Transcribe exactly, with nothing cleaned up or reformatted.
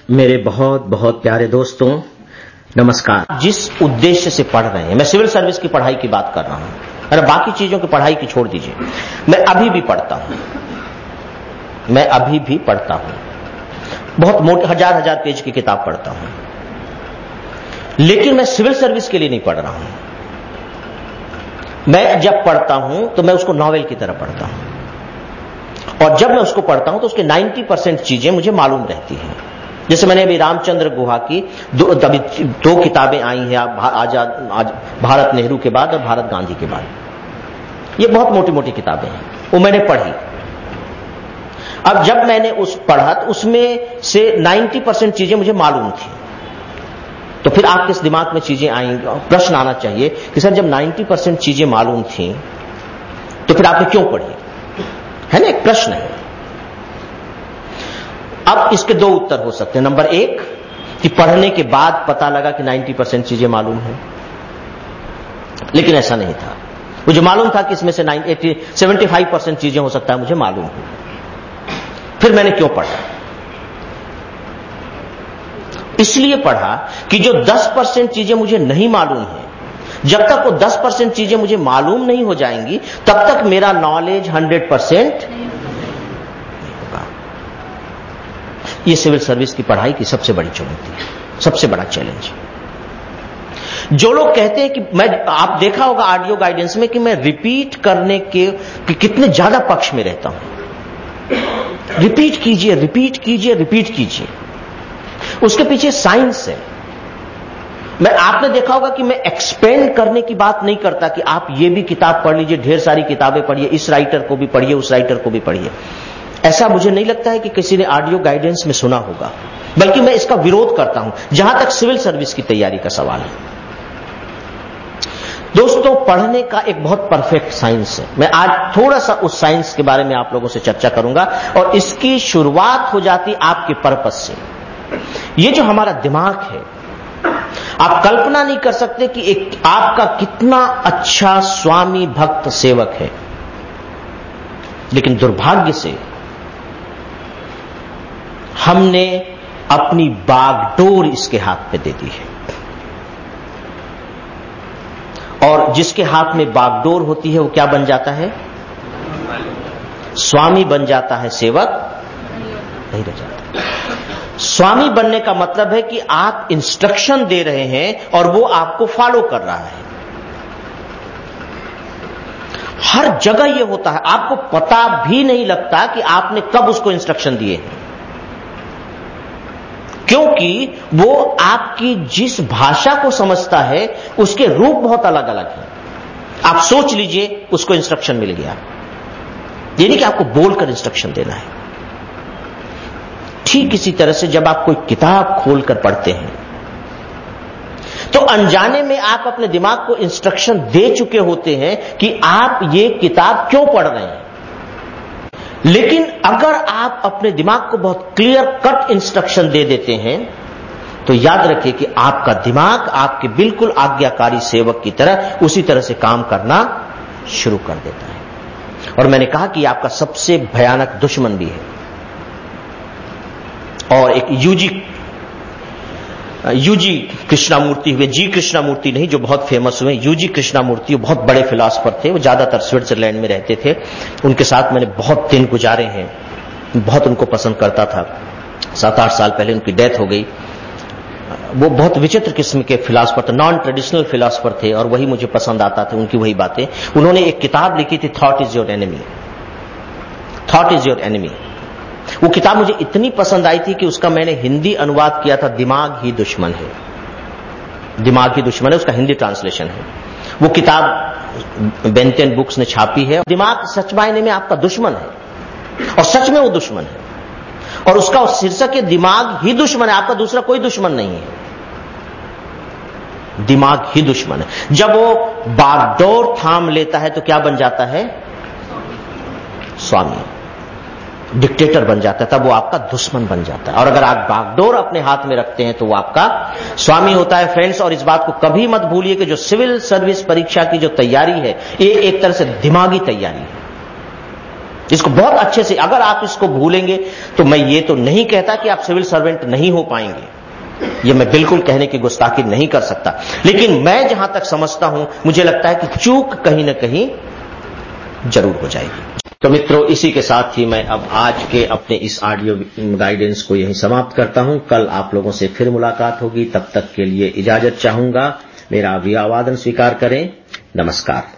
मेरे बहुत बहुत प्यारे दोस्तों, नमस्कार। जिस उद्देश्य से पढ़ रहे हैं, मैं सिविल सर्विस की पढ़ाई की बात कर रहा हूं, अरे बाकी चीजों की पढ़ाई की छोड़ दीजिए। मैं अभी भी पढ़ता हूं, मैं अभी भी पढ़ता हूं, बहुत मोटे हजार हजार पेज की किताब पढ़ता हूं, लेकिन मैं सिविल सर्विस के लिए नहीं पढ़ रहा हूं। मैं जब पढ़ता हूं तो मैं उसको नॉवेल की तरह पढ़ता हूं, और जब मैं उसको पढ़ता हूं तो उसके नब्बे परसेंट चीजें मुझे मालूम रहती हैं। जैसे मैंने अभी रामचंद्र गुहा की दो, दो किताबें आई हैं, आजाद आज भारत नेहरू के बाद और भारत गांधी के बाद। ये बहुत मोटी मोटी किताबें हैं, वो मैंने पढ़ी। अब जब मैंने उस पढ़ा तो उसमें से नब्बे परसेंट चीजें मुझे मालूम थी, तो फिर आपके इस दिमाग में चीजें आई, प्रश्न आना चाहिए कि सर जब नब्बे परसेंट चीजें मालूम थी तो फिर आपने क्यों पढ़ी, है ना, एक प्रश्न है। अब इसके दो उत्तर हो सकते हैं। नंबर एक कि पढ़ने के बाद पता लगा कि नब्बे परसेंट चीजें मालूम है, लेकिन ऐसा नहीं था। मुझे मालूम था कि इसमें से पचहत्तर परसेंट चीजें हो सकता है मुझे मालूम हो। फिर मैंने क्यों पढ़ा? इसलिए पढ़ा कि जो दस परसेंट चीजें मुझे नहीं मालूम है, जब तक वो दस परसेंट चीजें मुझे मालूम नहीं हो जाएंगी तब तक मेरा नॉलेज हंड्रेड परसेंट। ये सिविल सर्विस की पढ़ाई की सबसे बड़ी चुनौती है, सबसे बड़ा चैलेंज। जो लोग कहते हैं कि मैं, आप देखा होगा ऑडियो गाइडेंस में कि मैं रिपीट करने के कि कितने ज्यादा पक्ष में रहता हूं। रिपीट कीजिए, रिपीट कीजिए, रिपीट कीजिए। उसके पीछे साइंस है। मैं, आपने देखा होगा कि मैं एक्सपेंड करने की बात नहीं करता कि आप ये भी किताब पढ़ लीजिए, ढेर सारी किताबें पढ़िए, इस राइटर को भी पढ़िए, उस राइटर को भी पढ़िए। ऐसा मुझे नहीं लगता है कि किसी ने ऑडियो गाइडेंस में सुना होगा, बल्कि मैं इसका विरोध करता हूं जहां तक सिविल सर्विस की तैयारी का सवाल है। दोस्तों, पढ़ने का एक बहुत परफेक्ट साइंस है। मैं आज थोड़ा सा उस साइंस के बारे में आप लोगों से चर्चा करूंगा, और इसकी शुरुआत हो जाती आपके पर्पस से। ये जो हमारा दिमाग है, आप कल्पना नहीं कर सकते कि एक आपका कितना अच्छा स्वामी भक्त सेवक है, लेकिन दुर्भाग्य से हमने अपनी बागडोर इसके हाथ पे दे दी है। और जिसके हाथ में बागडोर होती है वो क्या बन जाता है? स्वामी बन जाता है, सेवक नहीं रह जाता। स्वामी बनने का मतलब है कि आप इंस्ट्रक्शन दे रहे हैं और वो आपको फॉलो कर रहा है। हर जगह ये होता है, आपको पता भी नहीं लगता कि आपने कब उसको इंस्ट्रक्शन दिए हैं, क्योंकि वो आपकी जिस भाषा को समझता है उसके रूप बहुत अलग अलग हैं। आप सोच लीजिए उसको इंस्ट्रक्शन मिल गया, ये नहीं कि आपको बोलकर इंस्ट्रक्शन देना है। ठीक इसी तरह से जब आप कोई किताब खोलकर पढ़ते हैं तो अनजाने में आप अपने दिमाग को इंस्ट्रक्शन दे चुके होते हैं कि आप ये किताब क्यों पढ़ रहे हैं। लेकिन अगर आप अपने दिमाग को बहुत क्लियर कट इंस्ट्रक्शन दे देते हैं तो याद रखिए कि आपका दिमाग आपके बिल्कुल आज्ञाकारी सेवक की तरह उसी तरह से काम करना शुरू कर देता है। और मैंने कहा कि आपका सबसे भयानक दुश्मन भी है। और एक यूजी यूजी कृष्णामूर्ति हुए, जी कृष्णामूर्ति नहीं, जो बहुत फेमस हुए, यूजी कृष्णामूर्ति, वो बहुत बड़े फिलॉसफर थे। वो ज्यादातर स्विट्जरलैंड में रहते थे। उनके साथ मैंने बहुत दिन गुजारे हैं, बहुत उनको पसंद करता था। सात आठ साल पहले उनकी डेथ हो गई। वो बहुत विचित्र किस्म के फिलॉसफर थे, नॉन ट्रेडिशनल फिलॉसफर थे, और वही मुझे पसंद आता था, उनकी वही बातें। उन्होंने एक किताब लिखी थी, thought is your enemy. Thought is your enemy. वो किताब मुझे इतनी पसंद आई थी कि उसका मैंने हिंदी अनुवाद किया था, दिमाग ही दुश्मन है। दिमाग ही दुश्मन है, उसका हिंदी ट्रांसलेशन है। वो किताब बेंटेन बुक्स ने छापी है। दिमाग सच मायने में आपका दुश्मन है, और सच में वो दुश्मन है, और उसका शीर्षक है दिमाग ही दुश्मन है। आपका दूसरा कोई दुश्मन नहीं है, दिमाग ही दुश्मन है। जब वो बागडोर थाम लेता है तो क्या बन जाता है? स्वामी, डिक्टेटर बन जाता है, तब वो आपका दुश्मन बन जाता है। और अगर आप बागडोर अपने हाथ में रखते हैं तो वो आपका स्वामी होता है। फ्रेंड्स, और इस बात को कभी मत भूलिए कि जो सिविल सर्विस परीक्षा की जो तैयारी है, ये एक तरह से दिमागी तैयारी है। इसको बहुत अच्छे से, अगर आप इसको भूलेंगे तो मैं ये तो नहीं कहता कि आप सिविल सर्वेंट नहीं हो पाएंगे, ये मैं बिल्कुल कहने की गुस्ताखी नहीं कर सकता, लेकिन मैं जहां तक समझता हूं, मुझे लगता है कि चूक कहीं ना कहीं जरूर हो जाएगी। तो मित्रों, इसी के साथ ही मैं अब आज के अपने इस ऑडियो गाइडेंस को यहीं समाप्त करता हूं। कल आप लोगों से फिर मुलाकात होगी, तब तक के लिए इजाजत चाहूंगा। मेरा अभिवादन स्वीकार करें। नमस्कार।